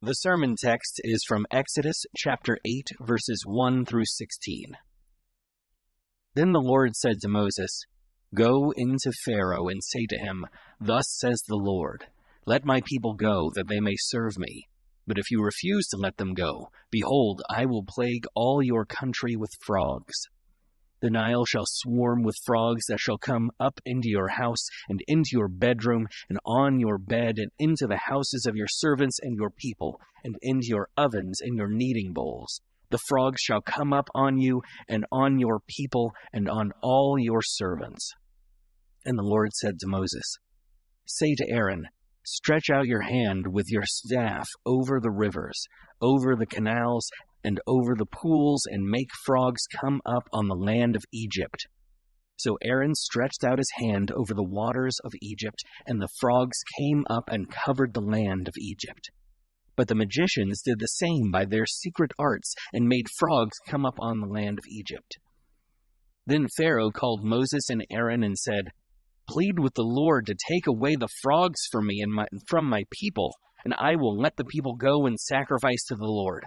The sermon text is from Exodus chapter 8, verses 1 through 16. Then the Lord said to Moses, "Go into Pharaoh and say to him, 'Thus says the Lord, let my people go, that they may serve me. But if you refuse to let them go, behold, I will plague all your country with frogs. The Nile shall swarm with frogs that shall come up into your house and into your bedroom and on your bed and into the houses of your servants and your people and into your ovens and your kneading bowls. The frogs shall come up on you and on your people and on all your servants.'" And the Lord said to Moses, "Say to Aaron, 'Stretch out your hand with your staff over the rivers, over the canals, and over the pools, and make frogs come up on the land of Egypt.' So Aaron stretched out his hand over the waters of Egypt, and the frogs came up and covered the land of Egypt. But the magicians did the same by their secret arts, and made frogs come up on the land of Egypt. Then Pharaoh called Moses and Aaron and said, 'Plead with the Lord to take away the frogs from me and from my people, and I will let the people go and sacrifice to the Lord.'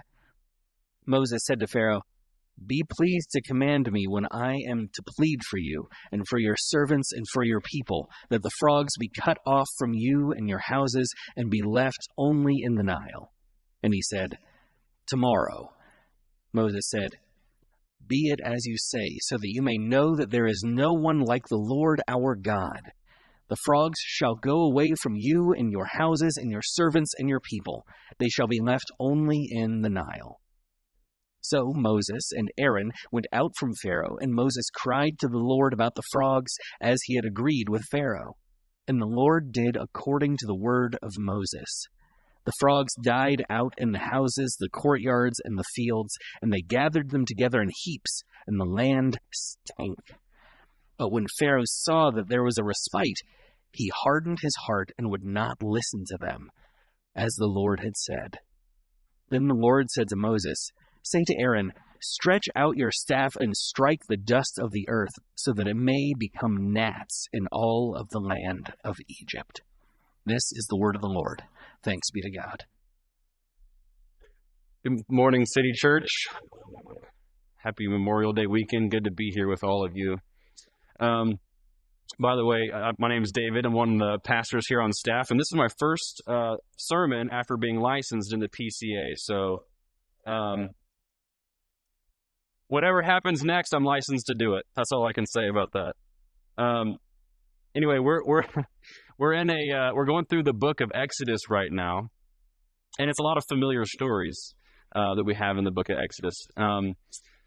Moses said to Pharaoh, 'Be pleased to command me when I am to plead for you and for your servants and for your people, that the frogs be cut off from you and your houses and be left only in the Nile.' And he said, 'Tomorrow.' Moses said, 'Be it as you say, so that you may know that there is no one like the Lord our God. The frogs shall go away from you and your houses and your servants and your people. They shall be left only in the Nile.' So Moses and Aaron went out from Pharaoh, and Moses cried to the Lord about the frogs, as he had agreed with Pharaoh. And the Lord did according to the word of Moses. The frogs died out in the houses, the courtyards, and the fields, and they gathered them together in heaps, and the land stank. But when Pharaoh saw that there was a respite, he hardened his heart and would not listen to them, as the Lord had said. Then the Lord said to Moses, 'Say to Aaron, stretch out your staff and strike the dust of the earth, so that it may become gnats in all of the land of Egypt.'" This is the word of the Lord. Thanks be to God. Good morning, City Church. Happy Memorial Day weekend. Good to be here with all of you. By the way, my name is David. I'm one of the pastors here on staff, and this is my first sermon after being licensed in the PCA. So whatever happens next, I'm licensed to do it. That's all I can say about that. Anyway, we're going through the book of Exodus right now, and it's a lot of familiar stories that we have in the book of Exodus. I'm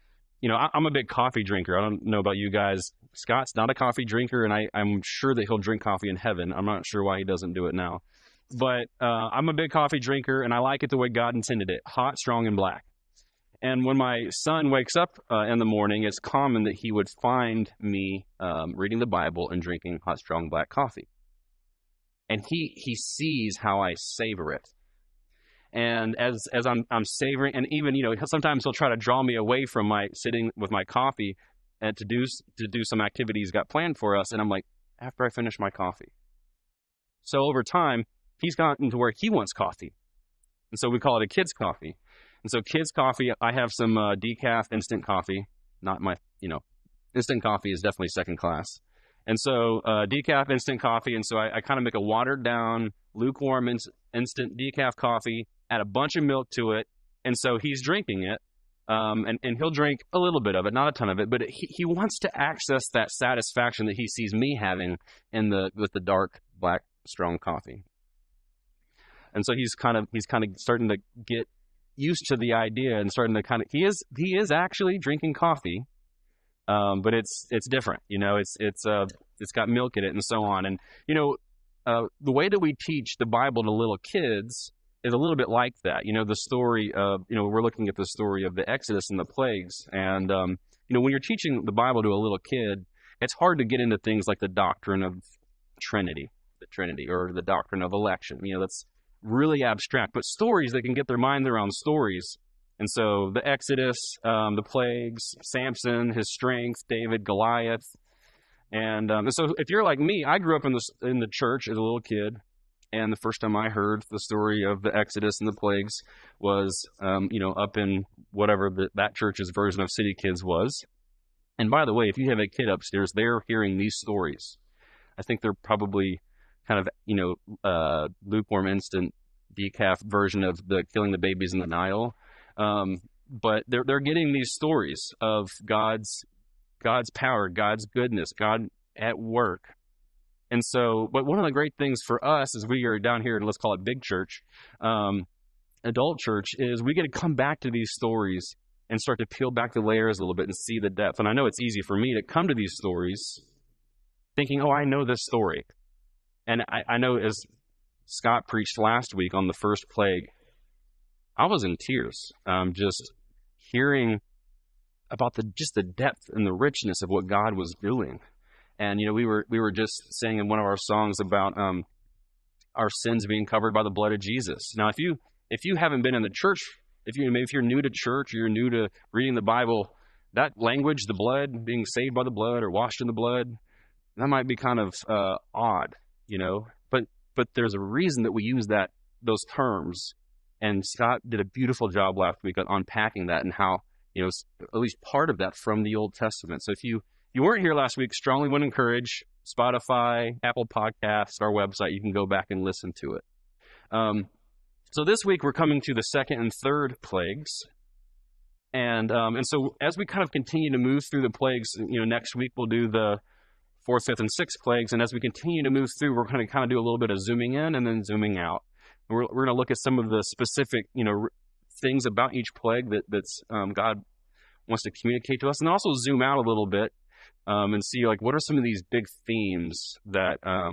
a big coffee drinker. I don't know about you guys. Scott's not a coffee drinker, and I'm sure that he'll drink coffee in heaven. I'm not sure why he doesn't do it now. But I'm a big coffee drinker, and I like it the way God intended it, hot, strong, and black. And when my son wakes up in the morning, it's common that he would find me reading the Bible and drinking hot, strong, black coffee. And he sees how I savor it. And as I'm savoring, and even, sometimes he'll try to draw me away from my sitting with my coffee and to do some activities he's got planned for us. And I'm like, after I finish my coffee. So over time, he's gotten to where he wants coffee. And so we call it a kid's coffee. And so kids' coffee, I have some decaf instant coffee. Not my, instant coffee is definitely second class. And so decaf instant coffee. And so I kind of make a watered down, lukewarm instant decaf coffee, add a bunch of milk to it. And so he's drinking it. And he'll drink a little bit of it, not a ton of it. But he wants to access that satisfaction that he sees me having with the dark, black, strong coffee. And so he's kind of starting to get used to the idea and starting to he is actually drinking coffee, but it's different, it's got milk in it and so on. And the way that we teach the Bible to little kids is a little bit like that. The story of we're looking at the story of the Exodus and the plagues, and when you're teaching the Bible to a little kid, it's hard to get into things like the doctrine of the Trinity, or the doctrine of election. That's really abstract, but stories, they can get their mind around stories. And so the Exodus, the plagues, Samson, his strength, David, Goliath. And so if you're like me, I grew up in the church as a little kid. And the first time I heard the story of the Exodus and the plagues was, up in whatever that church's version of City Kids was. And by the way, if you have a kid upstairs, they're hearing these stories. I think they're probably kind of, lukewarm instant decaf version of the killing the babies in the Nile. But they're getting these stories of God's power, God's goodness, God at work. And so, but one of the great things for us as we are down here, and let's call it big church, adult church, is we get to come back to these stories and start to peel back the layers a little bit and see the depth. And I know it's easy for me to come to these stories thinking, oh, I know this story. And I know, as Scott preached last week on the first plague, I was in tears, just hearing about the depth and the richness of what God was doing. And, we were just saying in one of our songs about our sins being covered by the blood of Jesus. Now, if you haven't been in the church, if you're new to church, or you're new to reading the Bible, that language, the blood, being saved by the blood or washed in the blood, that might be kind of odd, But there's a reason that we use those terms. And Scott did a beautiful job last week on unpacking that and how, at least part of that from the Old Testament. So if you weren't here last week, strongly would encourage Spotify, Apple Podcasts, our website. You can go back and listen to it. So this week we're coming to the second and third plagues. And so as we kind of continue to move through the plagues, next week we'll do the fourth, fifth, and sixth plagues. And as we continue to move through, we're going to kind of do a little bit of zooming in and then zooming out. We're going to look at some of the specific, things about each plague that's God wants to communicate to us, and then also zoom out a little bit and see what are some of these big themes that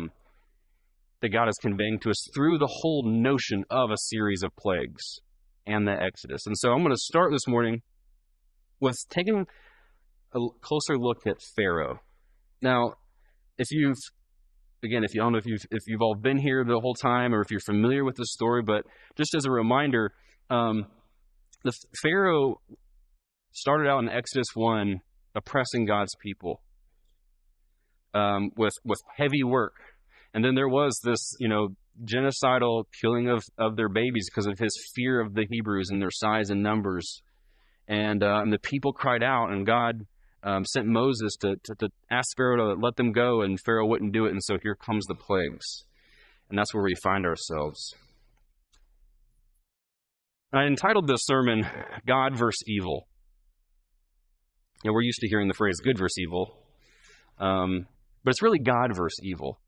God is conveying to us through the whole notion of a series of plagues and the Exodus. And so I'm going to start this morning with taking a closer look at Pharaoh. Now, if you don't know if you've all been here the whole time or if you're familiar with the story, but just as a reminder, the Pharaoh started out in Exodus 1 oppressing God's people with heavy work. And then there was this, genocidal killing of their babies because of his fear of the Hebrews and their size and numbers. And the people cried out, and God sent Moses to ask Pharaoh to let them go, and Pharaoh wouldn't do it. And so here comes the plagues. And that's where we find ourselves. I entitled this sermon, God versus Evil. We're used to hearing the phrase good versus evil, but it's really God versus evil.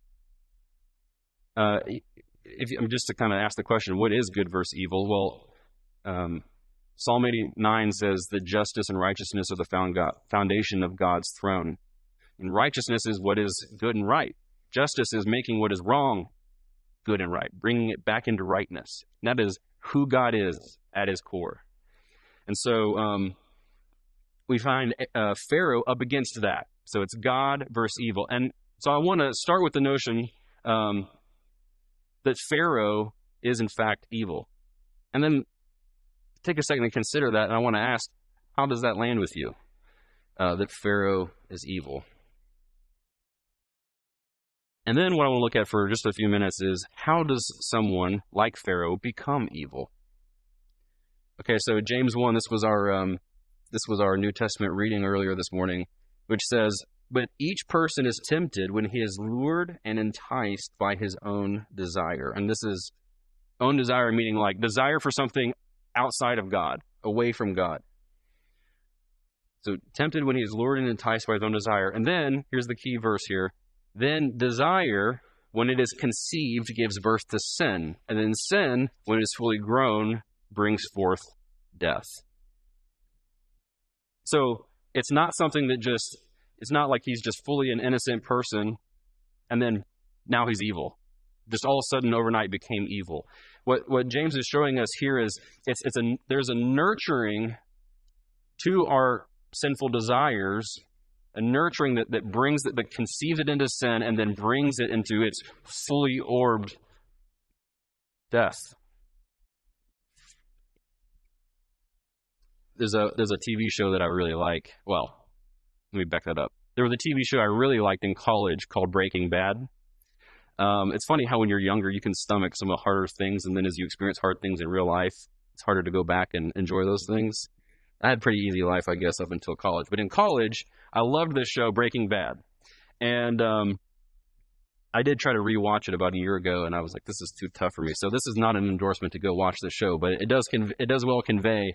Just to kind of ask the question, what is good versus evil? Well, Psalm 89 says that justice and righteousness are the foundation of God's throne. And righteousness is what is good and right. Justice is making what is wrong good and right, bringing it back into rightness. And that is who God is at his core. And so we find Pharaoh up against that. So it's God versus evil. And so I want to start with the notion that Pharaoh is in fact evil. And then take a second to consider that, and I want to ask, how does that land with you, that Pharaoh is evil? And then what I want to look at for just a few minutes is, how does someone like Pharaoh become evil? Okay, so James 1, this was our New Testament reading earlier this morning, which says, "But each person is tempted when he is lured and enticed by his own desire." And this is own desire meaning like desire for something outside of God, away from God. So tempted when he is lured and enticed by his own desire. And then, here's the key verse here, then desire, when it is conceived, gives birth to sin. And then sin, when it is fully grown, brings forth death. So it's not something that it's not like he's just fully an innocent person and then now he's evil. Just all of a sudden overnight became evil. What James is showing us here is there's a nurturing to our sinful desires, a nurturing that conceives it into sin and then brings it into its fully orbed death. There's a TV show that I really like. Well, let me back that up. There was a TV show I really liked in college called Breaking Bad. It's funny how when you're younger, you can stomach some of the harder things, and then as you experience hard things in real life, it's harder to go back and enjoy those things. I had a pretty easy life, I guess, up until college. But in college, I loved this show, Breaking Bad. And I did try to rewatch it about a year ago, and I was like, this is too tough for me. So this is not an endorsement to go watch the show, but it does well convey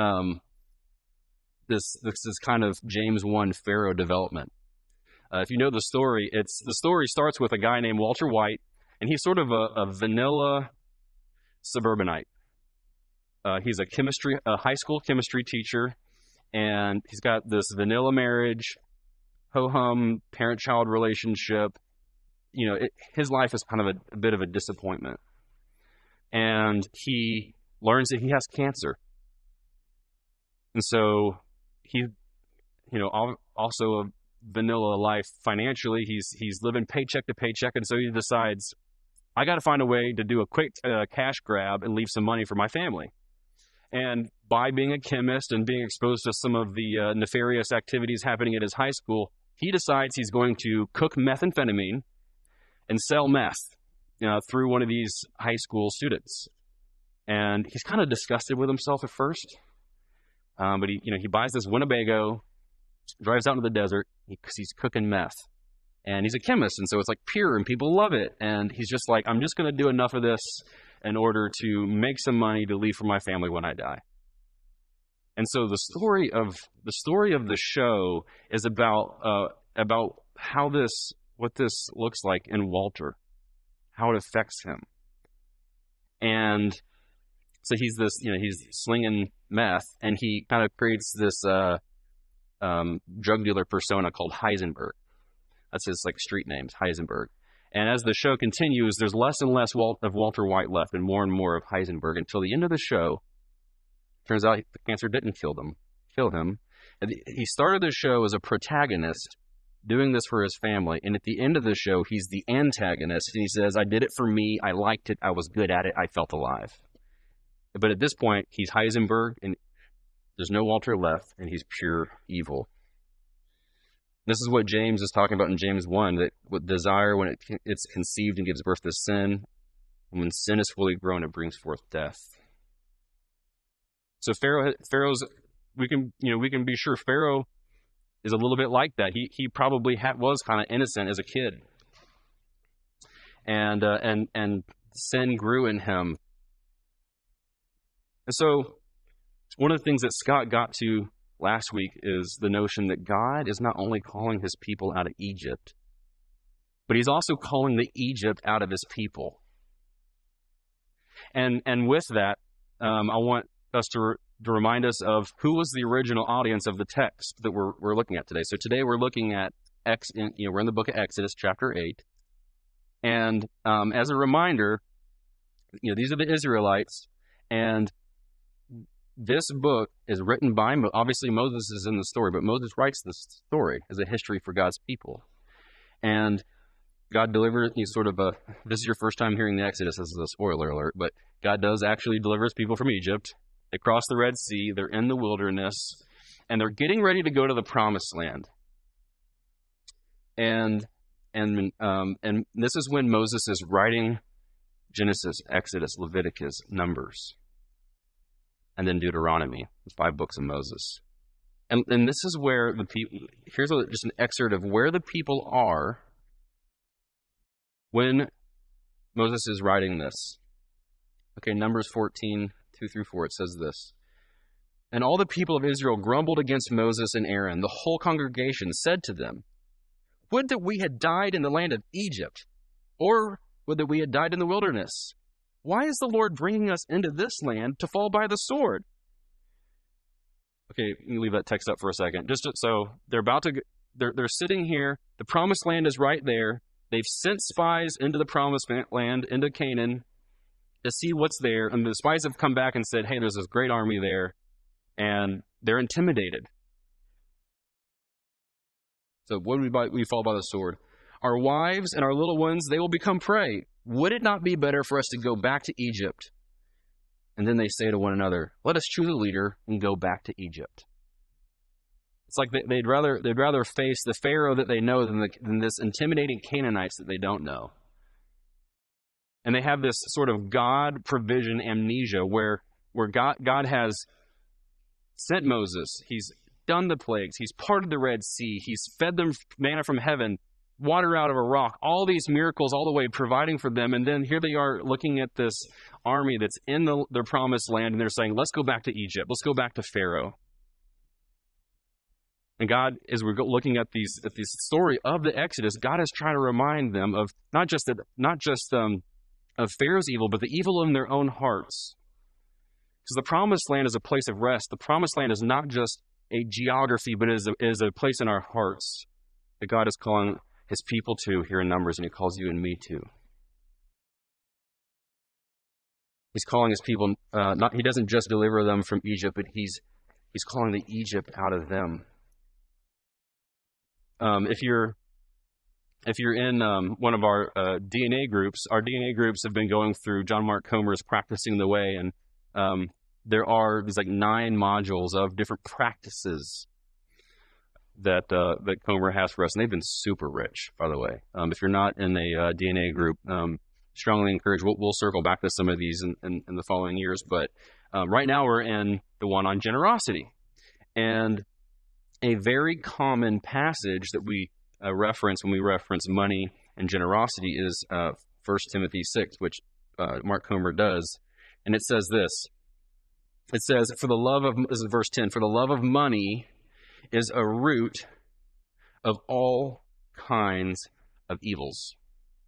this is kind of James 1 Pharaoh development. If you know the story, the story starts with a guy named Walter White, and he's sort of a vanilla suburbanite. He's a high school chemistry teacher, and he's got this vanilla marriage, ho-hum parent-child relationship. You know, his life is kind of a bit of a disappointment. And he learns that he has cancer. And so he, also a vanilla life financially. He's living paycheck to paycheck, and so he decides, I got to find a way to do a quick cash grab and leave some money for my family. And by being a chemist and being exposed to some of the nefarious activities happening at his high school, he decides he's going to cook methamphetamine and sell meth through one of these high school students. And he's kind of disgusted with himself at first, but he buys this Winnebago, drives out into the desert because he's cooking meth. And he's a chemist, and so it's like pure, and people love it. And he's just like, I'm just going to do enough of this in order to make some money to leave for my family when I die. And so the story of the show is about what this looks like in Walter, how it affects him. And so he's slinging meth, and he kind of creates this drug dealer persona called Heisenberg. That's his street name, Heisenberg. And as the show continues, there's less and less of Walter White left and more of Heisenberg until the end of the show. Turns out the cancer didn't kill him. And he started the show as a protagonist, doing this for his family. And at the end of the show, he's the antagonist. And he says, I did it for me. I liked it. I was good at it. I felt alive. But at this point, he's Heisenberg, and there's no Walter left, and he's pure evil. This is what James is talking about in James 1, that with desire, when it's conceived and gives birth to sin, and when sin is fully grown, it brings forth death. So Pharaoh's, we can be sure Pharaoh is a little bit like that. He probably was kind of innocent as a kid, and sin grew in him. And so one of the things that Scott got to last week is the notion that God is not only calling his people out of Egypt, but he's also calling the Egypt out of his people. And with that, I want us to remind us of who was the original audience of the text that we're looking at today. So today we're looking at we're in the book of Exodus, chapter 8. And as a reminder, these are the Israelites, and this book is written by, obviously Moses is in the story, but Moses writes this story as a history for God's people. And God delivers, this is your first time hearing the Exodus, this is a spoiler alert, but God does actually deliver his people from Egypt. They cross the Red Sea, they're in the wilderness, and they're getting ready to go to the Promised Land. And this is when Moses is writing Genesis, Exodus, Leviticus, Numbers, and then Deuteronomy, the 5 books of Moses. And this is where here's just an excerpt of where the people are when Moses is writing this. Okay, Numbers 14, 2 through 4, it says this. And all the people of Israel grumbled against Moses and Aaron. The whole congregation said to them, would that we had died in the land of Egypt, or would that we had died in the wilderness. Why is the Lord bringing us into this land to fall by the sword? Okay, let me leave that text up for a second. So they're they're sitting here. The Promised Land is right there. They've sent spies into the Promised Land, into Canaan, to see what's there. And the spies have come back and said, hey, there's this great army there. And they're intimidated. So what would we fall by the sword? Our wives and our little ones, they will become prey. Would it not be better for us to go back to Egypt? And then they say to one another, let us choose a leader and go back to Egypt. It's like they'd rather face the Pharaoh that they know than this intimidating Canaanites that they don't know. And they have this sort of God provision amnesia where God has sent Moses. He's done the plagues. He's parted the Red Sea. He's fed them manna from heaven, water out of a rock, all these miracles all the way providing for them. And then here they are looking at this army that's in their promised land, and they're saying, let's go back to Egypt. Let's go back to Pharaoh. And God, as we're looking at this story of the Exodus, God is trying to remind them of not just of Pharaoh's evil, but the evil in their own hearts. Because the promised land is a place of rest. The promised land is not just a geography, but is a place in our hearts that God is calling his people to here in Numbers, and he calls you and me to. He's calling his people, he doesn't just deliver them from Egypt, but he's calling the Egypt out of them. If you're in one of our DNA groups have been going through John Mark Comer's Practicing the Way, and there are these like 9 modules of different practices that Comer has for us, and they've been super rich, by the way. If you're not in a DNA group, strongly encourage. We'll circle back to some of these in the following years, but right now we're in the one on generosity, and a very common passage that we reference when we reference money and generosity is 1 Timothy 6, which Mark Comer does. And it says this. It says, this is verse 10, for the love of money is a root of all kinds of evils.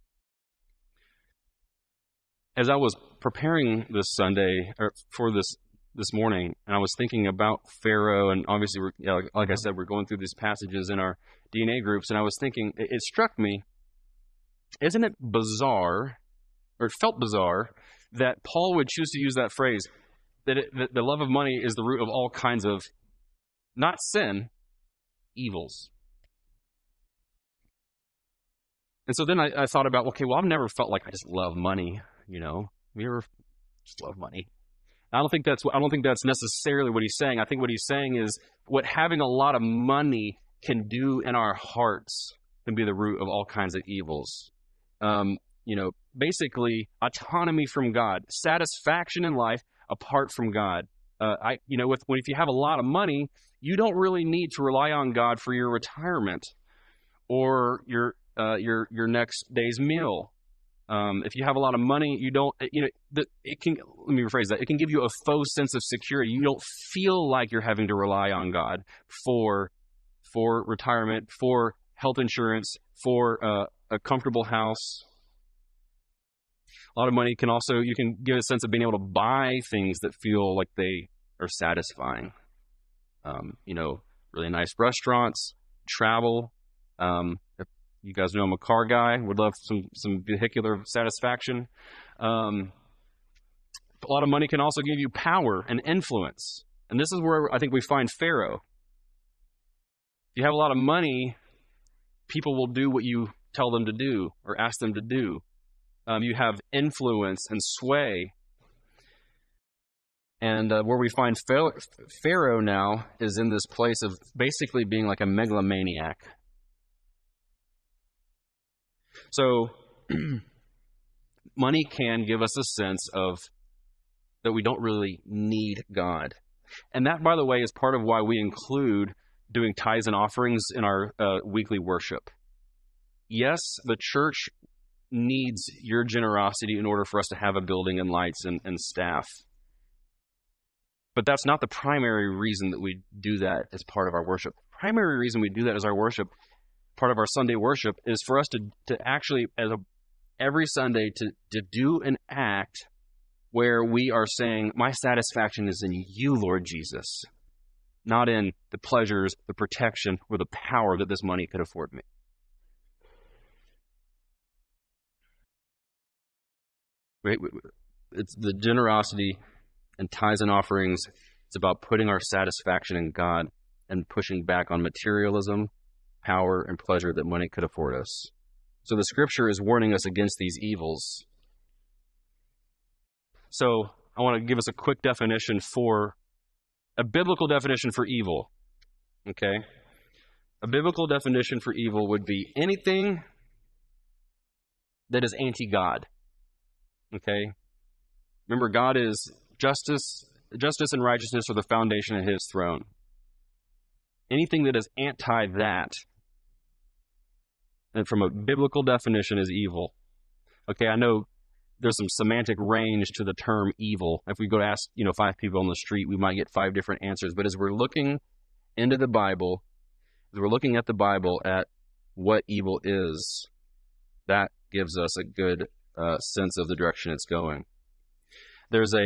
As I was preparing this Sunday, or for this morning, and I was thinking about Pharaoh, and obviously, like I said, we're going through these passages in our DNA groups, and I was thinking, it struck me, isn't it bizarre, or it felt bizarre, that Paul would choose to use that phrase, that the love of money is the root of all kinds of, not sin, evils. And so then I thought about, okay, well, I've never felt like I just love money, you know. Have you ever just love money? I don't think that's necessarily what he's saying. I think what he's saying is what having a lot of money can do in our hearts can be the root of all kinds of evils. Basically autonomy from God, satisfaction in life apart from God. If you have a lot of money, you don't really need to rely on God for your retirement or your next day's meal. If you have a lot of money, you don't, let me rephrase that. It can give you a faux sense of security. You don't feel like you're having to rely on God for retirement, for health insurance, for a comfortable house. A lot of money you can give a sense of being able to buy things that feel like they are satisfying. Really nice restaurants, travel. If you guys know I'm a car guy, would love some vehicular satisfaction. A lot of money can also give you power and influence. And this is where I think we find Pharaoh. If you have a lot of money, people will do what you tell them to do or ask them to do. You have influence and sway. And where we find Pharaoh now is in this place of basically being like a megalomaniac. So money can give us a sense of that we don't really need God. And that, by the way, is part of why we include doing tithes and offerings in our weekly worship. Yes, the church needs your generosity in order for us to have a building and lights and staff. But that's not the primary reason that we do that as part of our worship. The primary reason we do that as our worship, part of our Sunday worship, is for us to actually, every Sunday, to do an act where we are saying, my satisfaction is in you, Lord Jesus, not in the pleasures, the protection, or the power that this money could afford me. Right? It's the generosity and tithes and offerings. It's about putting our satisfaction in God and pushing back on materialism, power, and pleasure that money could afford us. So the scripture is warning us against these evils. So I want to give us a quick definition a biblical definition for evil. Okay? A biblical definition for evil would be anything that is anti-God. Okay? Remember, God is justice and righteousness are the foundation of his throne. Anything that is anti that, and from a biblical definition, is evil. Okay, I know there's some semantic range to the term evil. If we go to ask, 5 people on the street, we might get 5 different answers. But as we're looking into the Bible, as we're looking at the Bible at what evil is, that gives us a good sense of the direction it's going. There was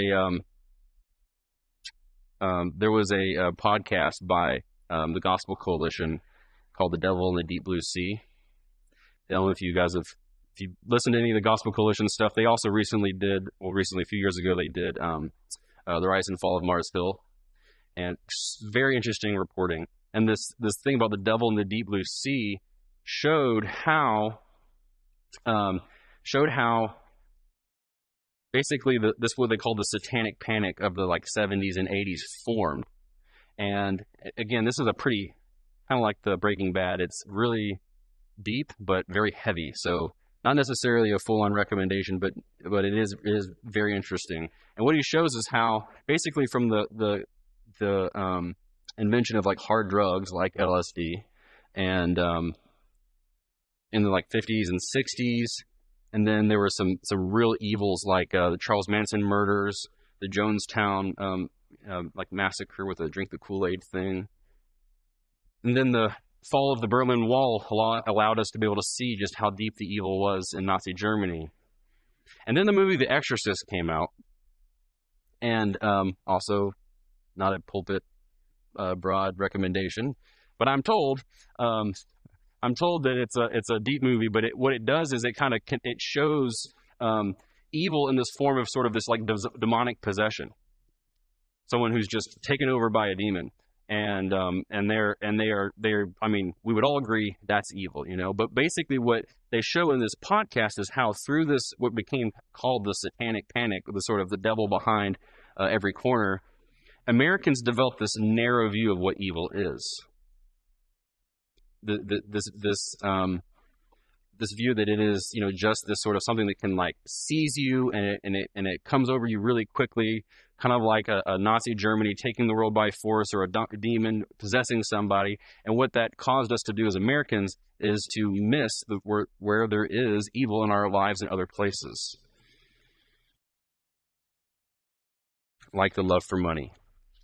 a podcast by the Gospel Coalition called "The Devil in the Deep Blue Sea." I don't know if you guys if you listened to any of the Gospel Coalition stuff. They also a few years ago, they did The Rise and Fall of Mars Hill, and very interesting reporting. And this thing about the devil in the deep blue sea showed how basically this what they call the satanic panic of the 70s and 80s formed. And again, this is a pretty kind of like the Breaking Bad. It's really deep but very heavy. So not necessarily a full-on recommendation, but it is very interesting. And what he shows is how basically from the invention of hard drugs like LSD and in the 50s and 60s, and then there were some real evils like the Charles Manson murders, the Jonestown massacre with the drink the Kool-Aid thing, and then the fall of the Berlin Wall allowed us to be able to see just how deep the evil was in Nazi Germany. And then the movie The Exorcist came out, and also not a pulpit broad recommendation, but I'm told that it's a deep movie. But what it does is it shows evil in this form of sort of this demonic possession, someone who's just taken over by a demon. And they are I mean, we would all agree that's evil, but basically what they show in this podcast is how through this, what became called the satanic panic, the sort of the devil behind every corner, Americans developed this narrow view of what evil is. This view that it is, just this sort of something that can seize you and it comes over you really quickly, kind of like a Nazi Germany taking the world by force, or a demon possessing somebody. And what that caused us to do as Americans is to miss where there is evil in our lives in other places, like the love for money.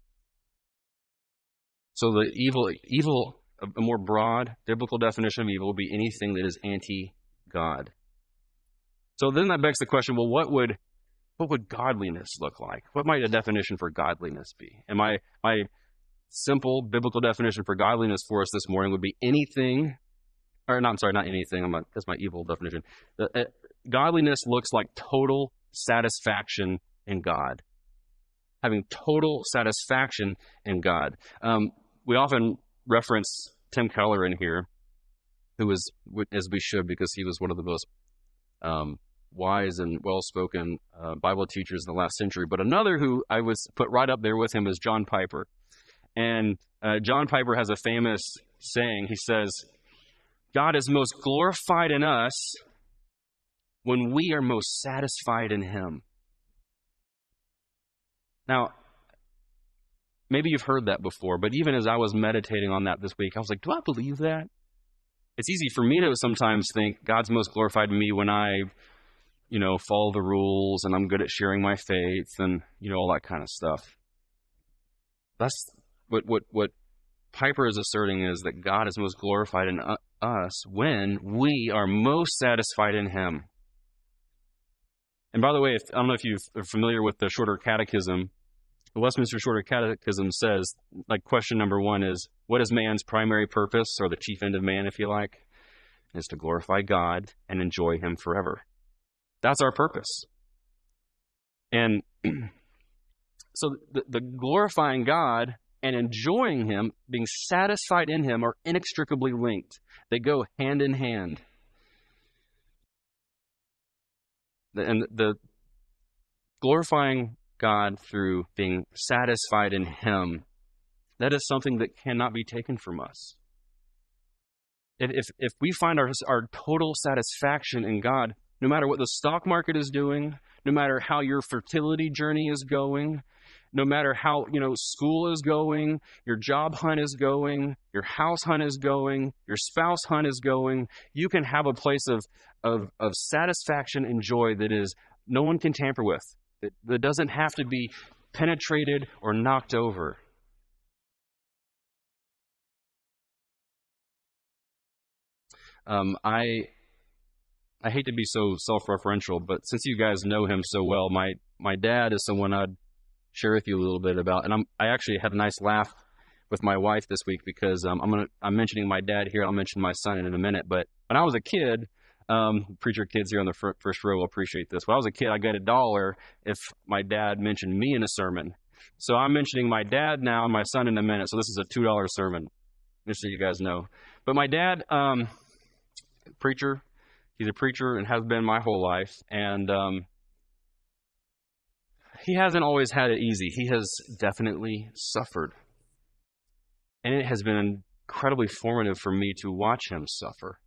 So the evil. A more broad biblical definition of evil would be anything that is anti-God. So then that begs the question, well, what would godliness look like? What might a definition for godliness be? And my simple biblical definition for godliness for us this morning would be anything, or no, I'm sorry, not anything. That's my evil definition. Godliness looks like total satisfaction in God. Having total satisfaction in God. We often reference Tim Keller in here, who was, as we should, because he was one of the most wise and well-spoken Bible teachers in the last century. But another who I was put right up there with him is John Piper. And John Piper has a famous saying. He says, God is most glorified in us when we are most satisfied in him. Now, maybe you've heard that before, but even as I was meditating on that this week, I was like, do I believe that? It's easy for me to sometimes think God's most glorified in me when I, follow the rules and I'm good at sharing my faith and, all that kind of stuff. That's what Piper is asserting, is that God is most glorified in us when we are most satisfied in him. And by the way, I don't know if you're familiar with the Shorter Catechism. The Westminster Shorter Catechism says, question number 1 is, what is man's primary purpose, or the chief end of man, if you like? Is to glorify God and enjoy him forever. That's our purpose. And so the glorifying God and enjoying him, being satisfied in him, are inextricably linked. They go hand in hand. And the glorifying God through being satisfied in him, that is something that cannot be taken from us. If we find our total satisfaction in God, no matter what the stock market is doing, no matter how your fertility journey is going, no matter how, school is going, your job hunt is going, your house hunt is going, your spouse hunt is going, you can have a place of satisfaction and joy that is no one can tamper with. That doesn't have to be penetrated or knocked over. I hate to be so self-referential, but since you guys know him so well, my dad is someone I'd share with you a little bit about. And I actually had a nice laugh with my wife this week because I'm mentioning my dad here. I'll mention my son in a minute. But when I was a kid, preacher kids here on the first row will appreciate this. When I was a kid, I got $1 if my dad mentioned me in a sermon. So I'm mentioning my dad now and my son in a minute. So this is a $2 sermon, just so you guys know. But my dad, preacher, he's a preacher and has been my whole life. And he hasn't always had it easy. He has definitely suffered. And it has been incredibly formative for me to watch him suffer.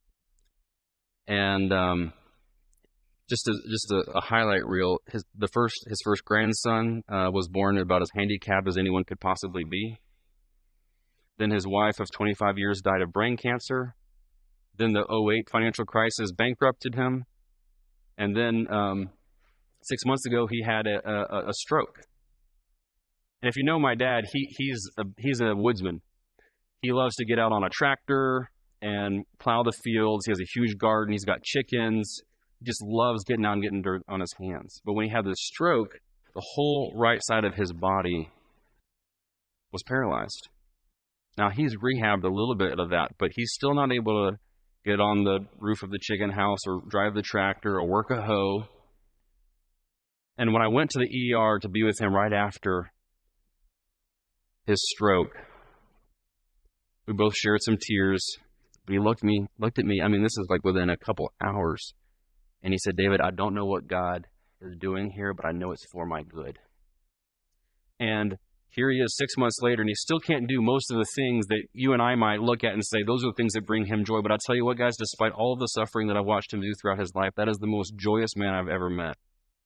And just a highlight reel, his first grandson was born about as handicapped as anyone could possibly be. Then his wife of 25 years died of brain cancer. Then the 2008 financial crisis bankrupted him. And then 6 months ago, he had a stroke. And if you know my dad, he's a woodsman. He loves to get out on a tractor and plow the fields. He has a huge garden. He's got chickens. He just loves getting out and getting dirt on his hands. But when he had the stroke, the whole right side of his body was paralyzed. Now, he's rehabbed a little bit of that, but he's still not able to get on the roof of the chicken house or drive the tractor or work a hoe. And when I went to the ER to be with him right after his stroke, we both shared some tears. But he looked at me. I mean, this is like within a couple hours. And he said, "David, I don't know what God is doing here, but I know it's for my good." And here he is 6 months later, and he still can't do most of the things that you and I might look at and say, those are the things that bring him joy. But I'll tell you what, guys, despite all of the suffering that I've watched him do throughout his life, that is the most joyous man I've ever met.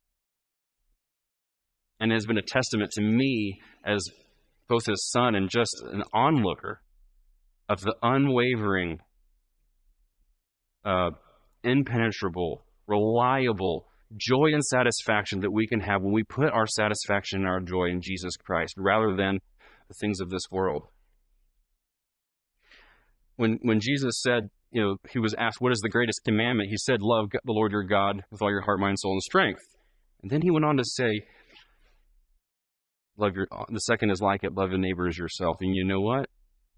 And it has been a testament to me as both his son and just an onlooker of the unwavering, impenetrable, reliable joy and satisfaction that we can have when we put our satisfaction and our joy in Jesus Christ rather than the things of this world. When Jesus said, he was asked, what is the greatest commandment? He said, love the Lord your God with all your heart, mind, soul, and strength. And then he went on to say, the second is like it, love your neighbor as yourself. And you know what?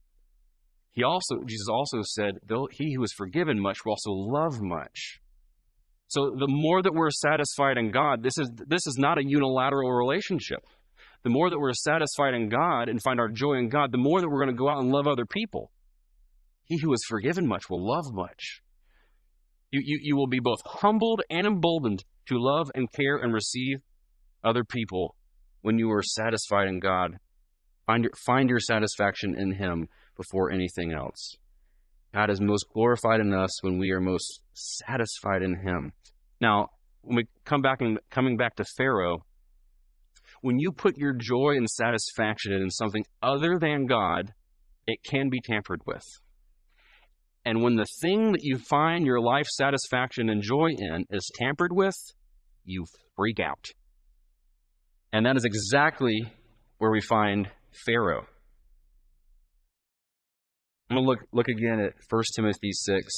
Jesus also said, he who is forgiven much will also love much. So the more that we're satisfied in God, this is not a unilateral relationship. The more that we're satisfied in God and find our joy in God, the more that we're going to go out and love other people. He who is forgiven much will love much. You will be both humbled and emboldened to love and care and receive other people when you are satisfied in God. Find your satisfaction in Him before anything else. God is most glorified in us when we are most satisfied in Him. Now, when we coming back to Pharaoh, when you put your joy and satisfaction in something other than God, it can be tampered with. And when the thing that you find your life satisfaction and joy in is tampered with, you freak out. And that is exactly where we find Pharaoh. I'm going to look again at 1 Timothy 6.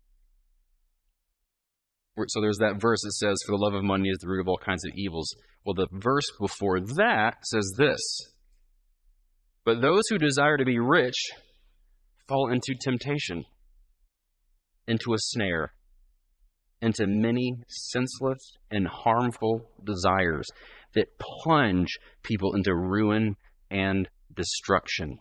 So there's that verse that says, for the love of money is the root of all kinds of evils. Well, the verse before that says this. But those who desire to be rich fall into temptation, into a snare, into many senseless and harmful desires that plunge people into ruin and destruction.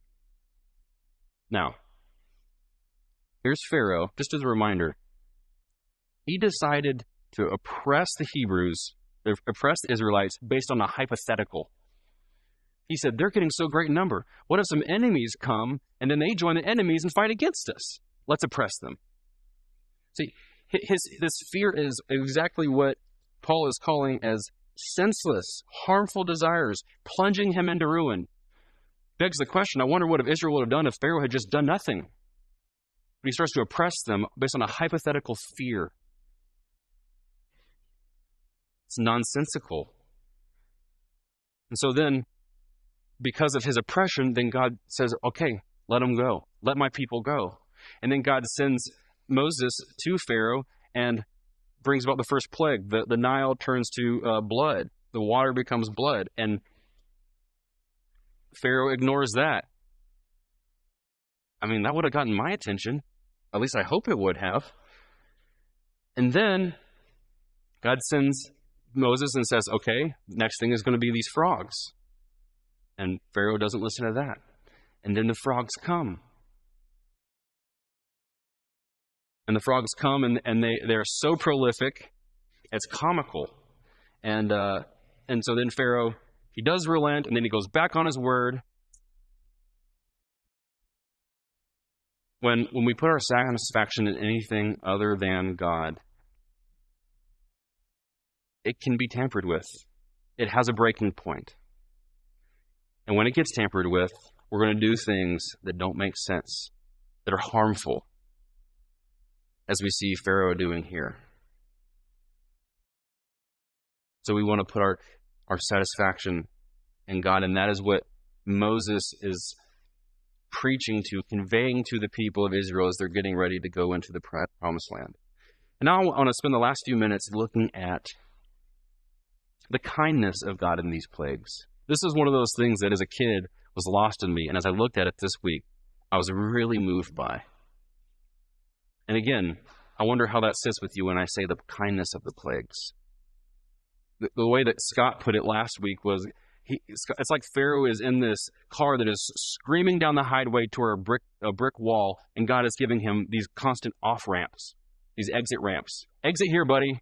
Now, here's Pharaoh, just as a reminder. He decided to oppress the Israelites based on a hypothetical. He said, they're getting so great in number. What if some enemies come and then they join the enemies and fight against us? Let's oppress them. See, this fear is exactly what Paul is calling as senseless, harmful desires, plunging him into ruin. Begs the question, I wonder what if Israel would have done if Pharaoh had just done nothing. But he starts to oppress them based on a hypothetical fear. It's nonsensical. And so then, because of his oppression, then God says, okay, let them go. Let my people go. And then God sends Moses to Pharaoh and brings about the first plague. The Nile turns to blood. The water becomes blood. And Pharaoh ignores that. I mean, that would have gotten my attention. At least I hope it would have. And then God sends Moses and says, okay, next thing is going to be these frogs. And Pharaoh doesn't listen to that. And then the frogs come. And the frogs come and they're so prolific, it's comical. And so then Pharaoh, he does relent, and then he goes back on his word. When we put our satisfaction in anything other than God, it can be tampered with. It has a breaking point. And when it gets tampered with, we're going to do things that don't make sense, that are harmful, as we see Pharaoh doing here. So we want to put our satisfaction in God, and that is what Moses is preaching to, conveying to the people of Israel as they're getting ready to go into the promised land. And now I want to spend the last few minutes looking at the kindness of God in these plagues. This is one of those things that as a kid was lost in me, and as I looked at it this week, I was really moved by. And again, I wonder how that sits with you when I say the kindness of the plagues. The way that Scott put it last week was, it's like Pharaoh is in this car that is screaming down the highway toward a brick wall, and God is giving him these constant off-ramps, these exit ramps. Exit here, buddy.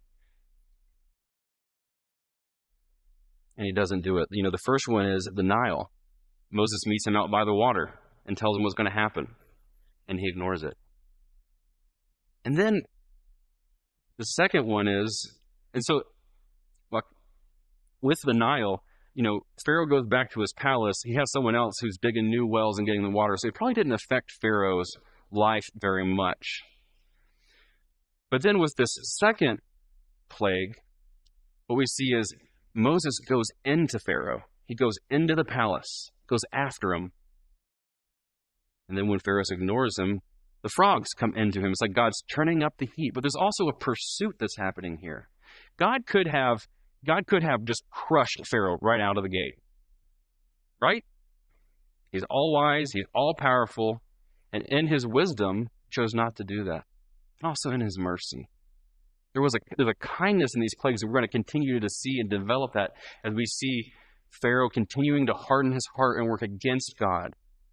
And he doesn't do it. You know, the first one is the Nile. Moses meets him out by the water and tells him what's going to happen, and he ignores it. And then the second one is, and so like with the Nile, you know, Pharaoh goes back to his palace. He has someone else who's digging new wells and getting the water. So it probably didn't affect Pharaoh's life very much. But then with this second plague, what we see is Moses goes into Pharaoh. He goes into the palace, goes after him. And then when Pharaoh ignores him, the frogs come into him. It's like God's turning up the heat. But there's also a pursuit that's happening here. God could have just crushed Pharaoh right out of the gate. Right? He's all wise, he's all powerful, and in his wisdom chose not to do that. And also in his mercy. There's a kindness in these plagues that we're going to continue to see and develop that as we see Pharaoh continuing to harden his heart and work against God.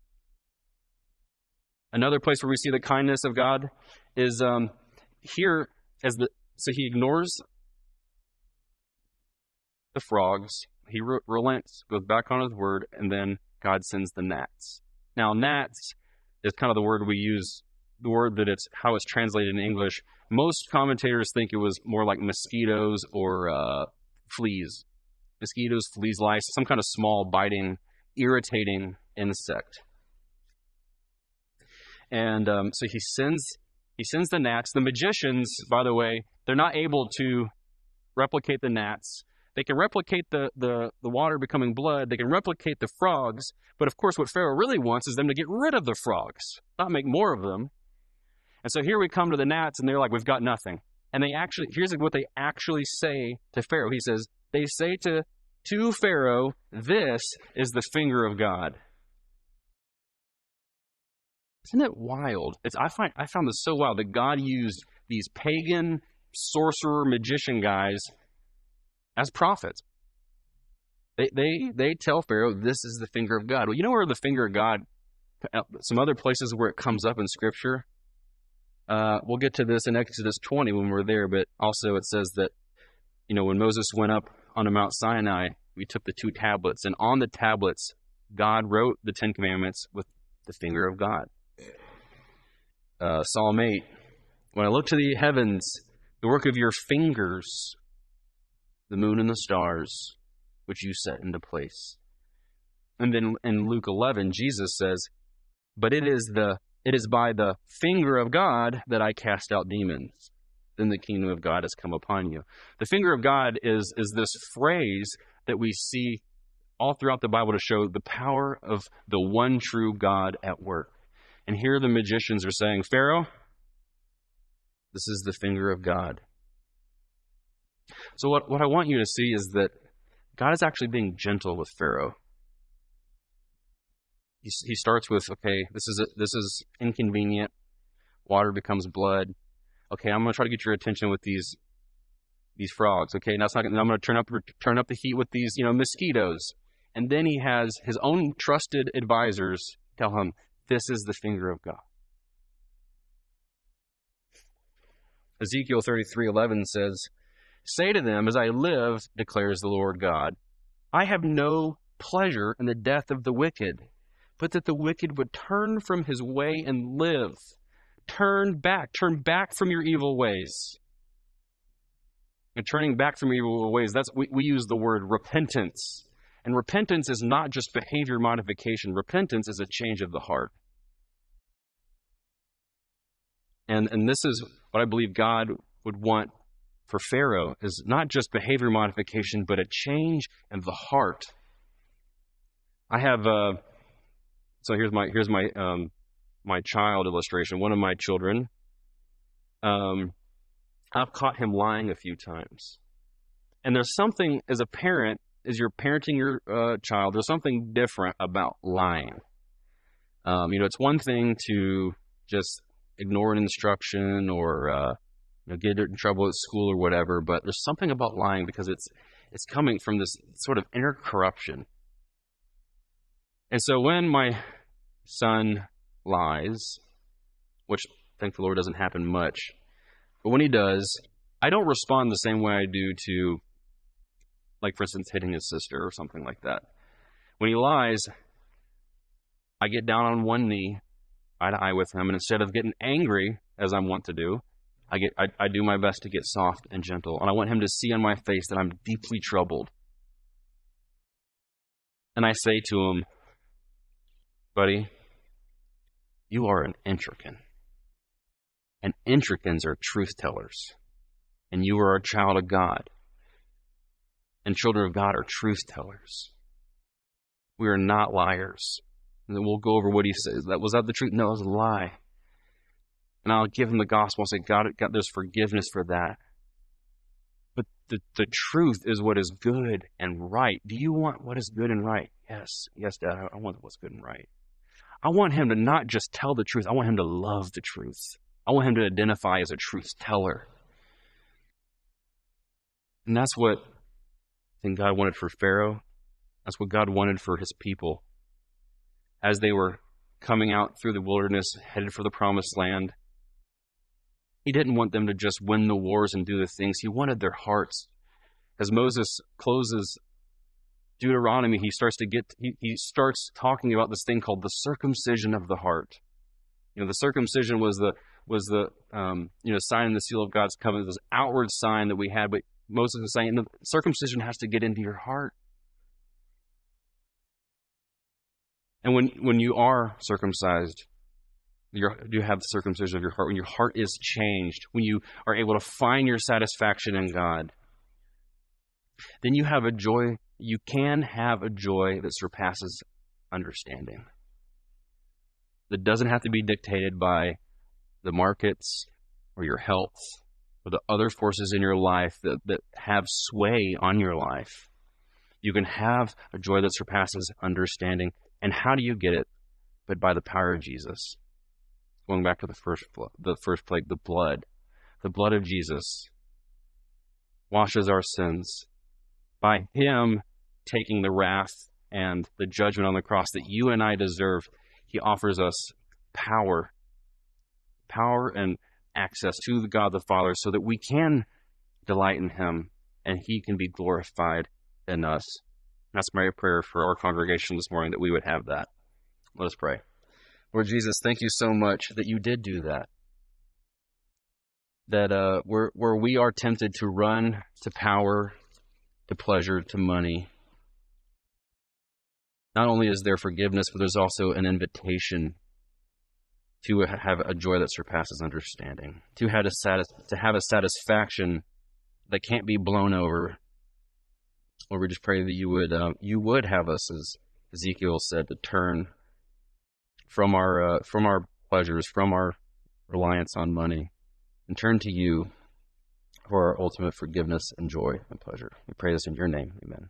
Another place where we see the kindness of God is here so he ignores the frogs, he relents, goes back on his word, and then God sends the gnats. Now, gnats is kind of the word we use, the word that it's how it's translated in English. Most commentators think it was more like mosquitoes or fleas. Mosquitoes, fleas, lice, some kind of small, biting, irritating insect. And so he sends the gnats. The magicians, by the way, they're not able to replicate the gnats. They can replicate the water becoming blood. They can replicate the frogs. But of course, what Pharaoh really wants is them to get rid of the frogs, not make more of them. And so here we come to the gnats, and they're like, we've got nothing. And here's what they actually say to Pharaoh. He says, they say to Pharaoh, this is the finger of God. Isn't it wild? I found this so wild that God used these pagan sorcerer magician guys as prophets. They tell Pharaoh, this is the finger of God. Well, you know where the finger of God, some other places where it comes up in Scripture? We'll get to this in Exodus 20 when we're there, but also it says that, you know, when Moses went up onto Mount Sinai, we took the 2 tablets, and on the tablets, God wrote the 10 Commandments with the finger of God. Psalm 8, when I look to the heavens, the work of your fingers, the moon and the stars, which you set into place. And then in Luke 11, Jesus says, but it is by the finger of God that I cast out demons. Then the kingdom of God has come upon you. The finger of God is this phrase that we see all throughout the Bible to show the power of the one true God at work. And here the magicians are saying, Pharaoh, this is the finger of God. So what I want you to see is that God is actually being gentle with Pharaoh. He starts with, okay, this is inconvenient. Water becomes blood. Okay, I'm going to try to get your attention with these frogs. Okay, now I'm going to turn up the heat with these, mosquitoes. And then he has his own trusted advisors tell him, this is the finger of God. Ezekiel 33:11 says, say to them, as I live, declares the Lord God, I have no pleasure in the death of the wicked, but that the wicked would turn from his way and live. Turn back from your evil ways. And turning back from your evil ways, we use the word repentance. And repentance is not just behavior modification. Repentance is a change of the heart. And this is what I believe God would want for Pharaoh, is not just behavior modification, but a change in the heart. I have so here's my my child illustration. One of my children, I've caught him lying a few times. And there's something, as a parent, as you're parenting your child, there's something different about lying. It's one thing to just ignore an instruction or get in trouble at school or whatever, but there's something about lying because it's coming from this sort of inner corruption. And so when my son lies, which thank the Lord doesn't happen much, but when he does, I don't respond the same way I do to, like, for instance, hitting his sister or something like that. When he lies, I get down on one knee, eye to eye with him, and instead of getting angry, as I'm wont to do, I do my best to get soft and gentle, and I want him to see on my face that I'm deeply troubled. And I say to him, buddy, you are an intrican. And intricans are truth tellers. And you are a child of God. And children of God are truth tellers. We are not liars. And then we'll go over what he says. Was that the truth? No, it was a lie. And I'll give him the gospel and say, God, there's forgiveness for that. But the truth is what is good and right. Do you want what is good and right? Yes, Dad, I want what's good and right. I want him to not just tell the truth. I want him to love the truth. I want him to identify as a truth teller. And that's what I think God wanted for Pharaoh. That's what God wanted for his people. As they were coming out through the wilderness, headed for the promised land, he didn't want them to just win the wars and do the things. He wanted their hearts. As Moses closes Deuteronomy, he starts talking about this thing called the circumcision of the heart. The circumcision was the sign and the seal of God's covenant, this outward sign that we had. But Moses is saying, the circumcision has to get into your heart. And when you are circumcised, you have the circumcision of your heart. When your heart is changed, when you are able to find your satisfaction in God, then you have a joy. You can have a joy that surpasses understanding. That doesn't have to be dictated by the markets or your health or the other forces in your life that have sway on your life. You can have a joy that surpasses understanding. And how do you get it? But by the power of Jesus. Going back to the first plague, the blood. The blood of Jesus washes our sins. By him taking the wrath and the judgment on the cross that you and I deserve, he offers us power and access to the God the Father so that we can delight in him and he can be glorified in us. That's my prayer for our congregation this morning, that we would have that. Let us pray. Lord Jesus, thank you so much that you did do that. That where we are tempted to run to power to pleasure, to money. Not only is there forgiveness, but there's also an invitation to have a joy that surpasses understanding, to have a satisfaction that can't be blown over. Lord, we just pray that you would have us, as Ezekiel said, to turn from our pleasures, from our reliance on money, and turn to you for our ultimate forgiveness and joy and pleasure. We pray this in your name. Amen.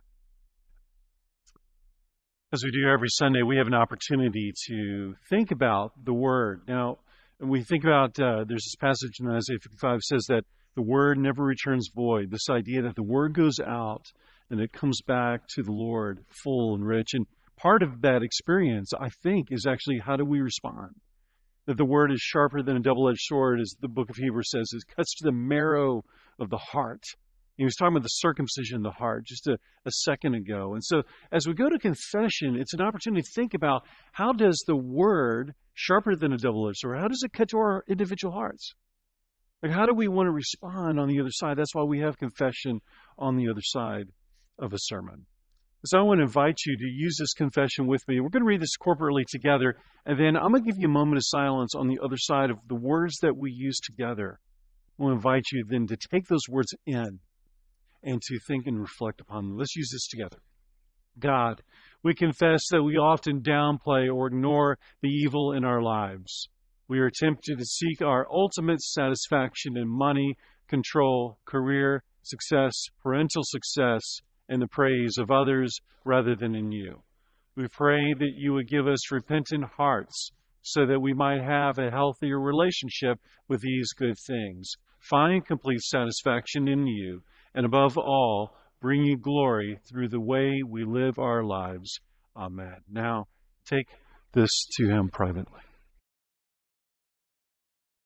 As we do every Sunday, we have an opportunity to think about the Word. Now, when we think about, there's this passage in Isaiah 55 says that the Word never returns void. This idea that the Word goes out and it comes back to the Lord full and rich. And part of that experience, I think, is actually how do we respond? That the Word is sharper than a double-edged sword, as the book of Hebrews says, it cuts to the marrow of the heart. He was talking about the circumcision of the heart just a second ago. And so as we go to confession, it's an opportunity to think about how does the Word, sharper than a double-edged sword, how does it cut to our individual hearts? Like, how do we want to respond on the other side? That's why we have confession on the other side of a sermon. So I want to invite you to use this confession with me. We're going to read this corporately together, and then I'm going to give you a moment of silence on the other side of the words that we use together. I want to invite you then to take those words in and to think and reflect upon them. Let's use this together. God, we confess that we often downplay or ignore the evil in our lives. We are tempted to seek our ultimate satisfaction in money, control, career, success, parental success, and the praise of others rather than in you. We pray that you would give us repentant hearts so that we might have a healthier relationship with these good things, find complete satisfaction in you, and above all, bring you glory through the way we live our lives. Amen. Now, take this to him privately.